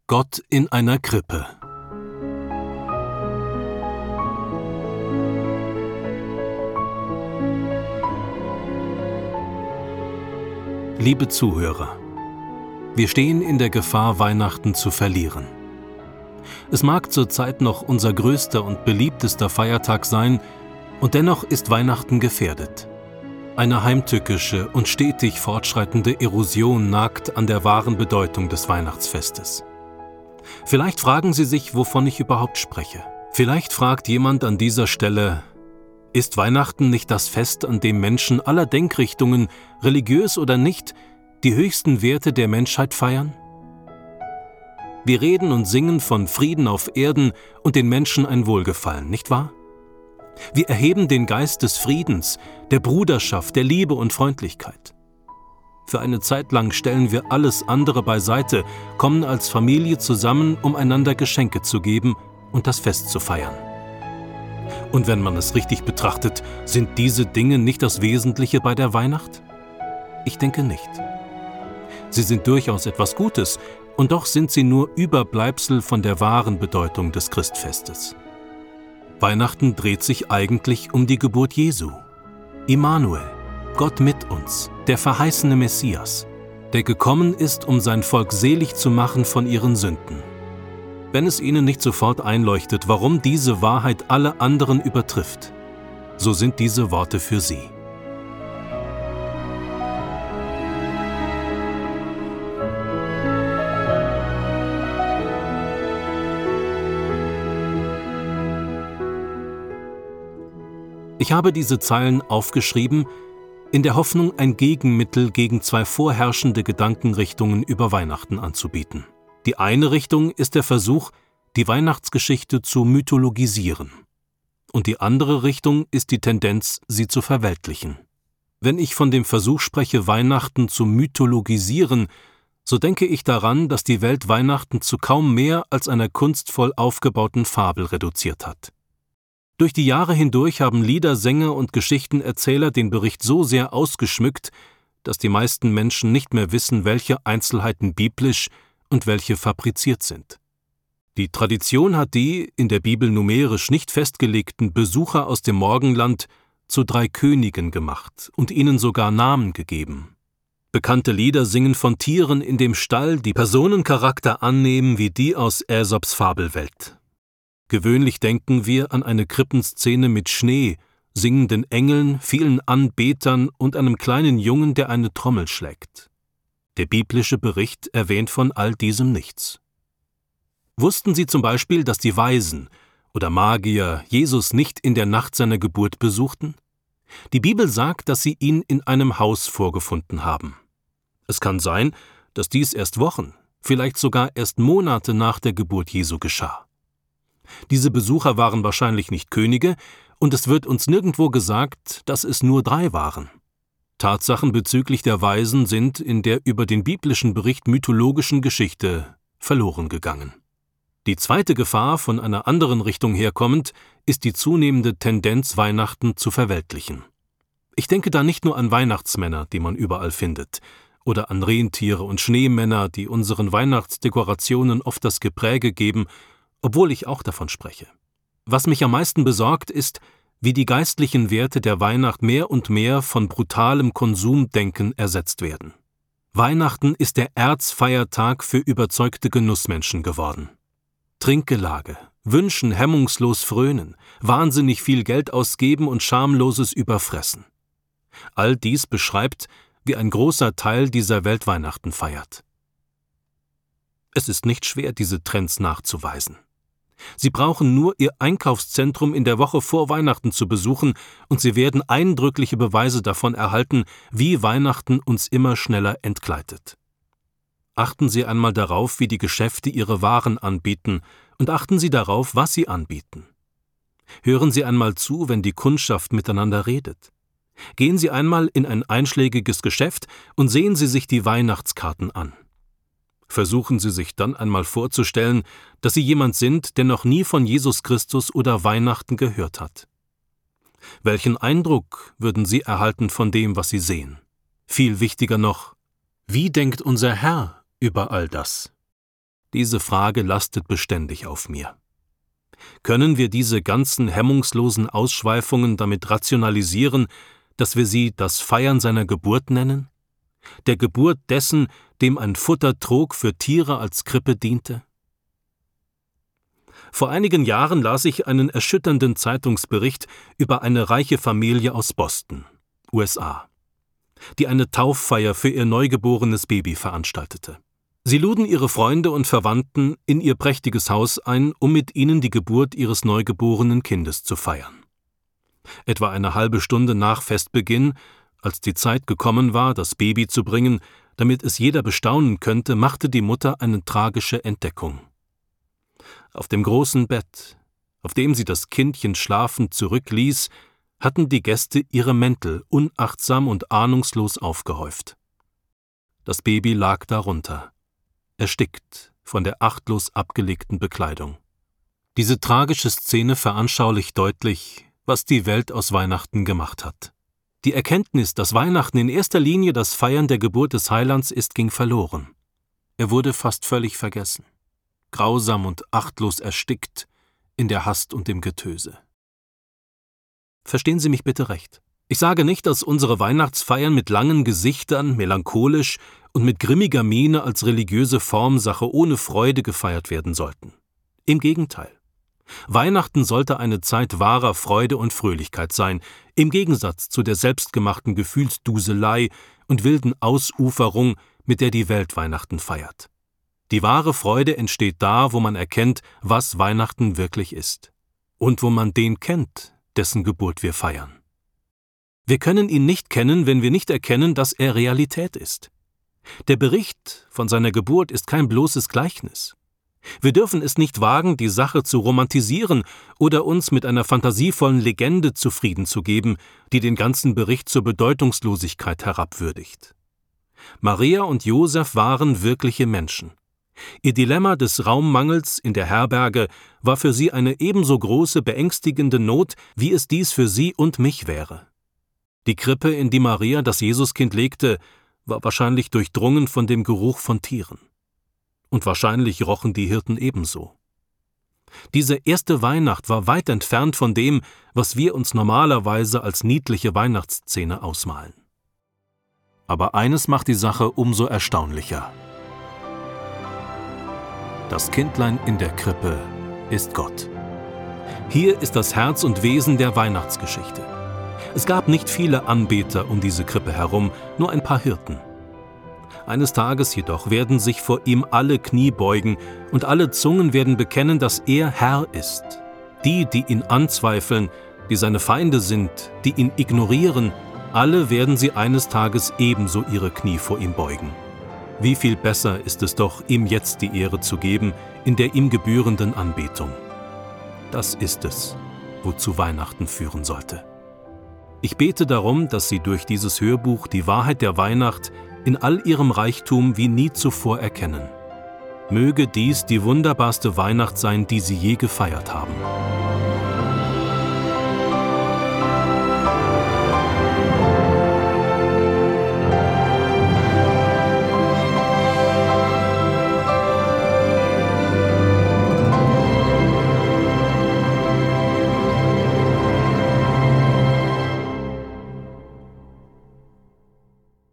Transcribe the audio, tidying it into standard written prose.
Gott in einer Krippe. Liebe Zuhörer, wir stehen in der Gefahr, Weihnachten zu verlieren. Es mag zurzeit noch unser größter und beliebtester Feiertag sein, und dennoch ist Weihnachten gefährdet. Eine heimtückische und stetig fortschreitende Erosion nagt an der wahren Bedeutung des Weihnachtsfestes. Vielleicht fragen Sie sich, wovon ich überhaupt spreche. Vielleicht fragt jemand an dieser Stelle: Ist Weihnachten nicht das Fest, an dem Menschen aller Denkrichtungen, religiös oder nicht, die höchsten Werte der Menschheit feiern? Wir reden und singen von Frieden auf Erden und den Menschen ein Wohlgefallen, nicht wahr? Wir erheben den Geist des Friedens, der Bruderschaft, der Liebe und Freundlichkeit. Für eine Zeit lang stellen wir alles andere beiseite, kommen als Familie zusammen, um einander Geschenke zu geben und das Fest zu feiern. Und wenn man es richtig betrachtet, sind diese Dinge nicht das Wesentliche bei der Weihnacht? Ich denke nicht. Sie sind durchaus etwas Gutes, und doch sind sie nur Überbleibsel von der wahren Bedeutung des Christfestes. Weihnachten dreht sich eigentlich um die Geburt Jesu. Immanuel, Gott mit uns, der verheißene Messias, der gekommen ist, um sein Volk selig zu machen von ihren Sünden. Wenn es Ihnen nicht sofort einleuchtet, warum diese Wahrheit alle anderen übertrifft, so sind diese Worte für Sie. Ich habe diese Zeilen aufgeschrieben, in der Hoffnung, ein Gegenmittel gegen zwei vorherrschende Gedankenrichtungen über Weihnachten anzubieten. Die eine Richtung ist der Versuch, die Weihnachtsgeschichte zu mythologisieren. Und die andere Richtung ist die Tendenz, sie zu verweltlichen. Wenn ich von dem Versuch spreche, Weihnachten zu mythologisieren, so denke ich daran, dass die Welt Weihnachten zu kaum mehr als einer kunstvoll aufgebauten Fabel reduziert hat. Durch die Jahre hindurch haben Lieder, Sänger und Geschichtenerzähler den Bericht so sehr ausgeschmückt, dass die meisten Menschen nicht mehr wissen, welche Einzelheiten biblisch und welche fabriziert sind. Die Tradition hat die, in der Bibel numerisch nicht festgelegten Besucher aus dem Morgenland zu 3 Königen gemacht und ihnen sogar Namen gegeben. Bekannte Lieder singen von Tieren in dem Stall, die Personencharakter annehmen wie die aus Aesops Fabelwelt. Gewöhnlich denken wir an eine Krippenszene mit Schnee, singenden Engeln, vielen Anbetern und einem kleinen Jungen, der eine Trommel schlägt. Der biblische Bericht erwähnt von all diesem nichts. Wussten Sie zum Beispiel, dass die Weisen oder Magier Jesus nicht in der Nacht seiner Geburt besuchten? Die Bibel sagt, dass sie ihn in einem Haus vorgefunden haben. Es kann sein, dass dies erst Wochen, vielleicht sogar erst Monate nach der Geburt Jesu geschah. Diese Besucher waren wahrscheinlich nicht Könige, und es wird uns nirgendwo gesagt, dass es nur 3 waren. Tatsachen bezüglich der Weisen sind in der über den biblischen Bericht mythologischen Geschichte verloren gegangen. Die zweite Gefahr, von einer anderen Richtung herkommend, ist die zunehmende Tendenz, Weihnachten zu verweltlichen. Ich denke da nicht nur an Weihnachtsmänner, die man überall findet, oder an Rentiere und Schneemänner, die unseren Weihnachtsdekorationen oft das Gepräge geben, obwohl ich auch davon spreche. Was mich am meisten besorgt, ist, wie die geistlichen Werte der Weihnacht mehr und mehr von brutalem Konsumdenken ersetzt werden. Weihnachten ist der Erzfeiertag für überzeugte Genussmenschen geworden. Trinkgelage, Wünschen hemmungslos frönen, wahnsinnig viel Geld ausgeben und schamloses Überfressen. All dies beschreibt, wie ein großer Teil dieser Welt Weihnachten feiert. Es ist nicht schwer, diese Trends nachzuweisen. Sie brauchen nur Ihr Einkaufszentrum in der Woche vor Weihnachten zu besuchen, und Sie werden eindrückliche Beweise davon erhalten, wie Weihnachten uns immer schneller entgleitet. Achten Sie einmal darauf, wie die Geschäfte ihre Waren anbieten, und achten Sie darauf, was sie anbieten. Hören Sie einmal zu, wenn die Kundschaft miteinander redet. Gehen Sie einmal in ein einschlägiges Geschäft und sehen Sie sich die Weihnachtskarten an. Versuchen Sie sich dann einmal vorzustellen, dass Sie jemand sind, der noch nie von Jesus Christus oder Weihnachten gehört hat. Welchen Eindruck würden Sie erhalten von dem, was Sie sehen? Viel wichtiger noch, wie denkt unser Herr über all das? Diese Frage lastet beständig auf mir. Können wir diese ganzen hemmungslosen Ausschweifungen damit rationalisieren, dass wir sie das Feiern seiner Geburt nennen? Der Geburt dessen, dem ein Futtertrog für Tiere als Krippe diente? Vor einigen Jahren las ich einen erschütternden Zeitungsbericht über eine reiche Familie aus Boston, USA, die eine Tauffeier für ihr neugeborenes Baby veranstaltete. Sie luden ihre Freunde und Verwandten in ihr prächtiges Haus ein, um mit ihnen die Geburt ihres neugeborenen Kindes zu feiern. Etwa eine halbe Stunde nach Festbeginn, als die Zeit gekommen war, das Baby zu bringen, damit es jeder bestaunen könnte, machte die Mutter eine tragische Entdeckung. Auf dem großen Bett, auf dem sie das Kindchen schlafend zurückließ, hatten die Gäste ihre Mäntel unachtsam und ahnungslos aufgehäuft. Das Baby lag darunter, erstickt von der achtlos abgelegten Bekleidung. Diese tragische Szene veranschaulicht deutlich, was die Welt aus Weihnachten gemacht hat. Die Erkenntnis, dass Weihnachten in erster Linie das Feiern der Geburt des Heilands ist, ging verloren. Er wurde fast völlig vergessen, grausam und achtlos erstickt in der Hast und dem Getöse. Verstehen Sie mich bitte recht. Ich sage nicht, dass unsere Weihnachtsfeiern mit langen Gesichtern, melancholisch und mit grimmiger Miene als religiöse Formsache ohne Freude gefeiert werden sollten. Im Gegenteil. Weihnachten sollte eine Zeit wahrer Freude und Fröhlichkeit sein, im Gegensatz zu der selbstgemachten Gefühlsduselei und wilden Ausuferung, mit der die Welt Weihnachten feiert. Die wahre Freude entsteht da, wo man erkennt, was Weihnachten wirklich ist. Und wo man den kennt, dessen Geburt wir feiern. Wir können ihn nicht kennen, wenn wir nicht erkennen, dass er Realität ist. Der Bericht von seiner Geburt ist kein bloßes Gleichnis. Wir dürfen es nicht wagen, die Sache zu romantisieren oder uns mit einer fantasievollen Legende zufrieden zu geben, die den ganzen Bericht zur Bedeutungslosigkeit herabwürdigt. Maria und Josef waren wirkliche Menschen. Ihr Dilemma des Raummangels in der Herberge war für sie eine ebenso große, beängstigende Not, wie es dies für sie und mich wäre. Die Krippe, in die Maria das Jesuskind legte, war wahrscheinlich durchdrungen von dem Geruch von Tieren. Und wahrscheinlich rochen die Hirten ebenso. Diese erste Weihnacht war weit entfernt von dem, was wir uns normalerweise als niedliche Weihnachtsszene ausmalen. Aber eines macht die Sache umso erstaunlicher. Das Kindlein in der Krippe ist Gott. Hier ist das Herz und Wesen der Weihnachtsgeschichte. Es gab nicht viele Anbeter um diese Krippe herum, nur ein paar Hirten. Eines Tages jedoch werden sich vor ihm alle Knie beugen und alle Zungen werden bekennen, dass er Herr ist. Die ihn anzweifeln, die seine Feinde sind, die ihn ignorieren, alle werden sie eines Tages ebenso ihre Knie vor ihm beugen. Wie viel besser ist es doch, ihm jetzt die Ehre zu geben, in der ihm gebührenden Anbetung. Das ist es, wozu Weihnachten führen sollte. Ich bete darum, dass Sie durch dieses Hörbuch die Wahrheit der Weihnacht in all ihrem Reichtum wie nie zuvor erkennen. Möge dies die wunderbarste Weihnacht sein, die Sie je gefeiert haben.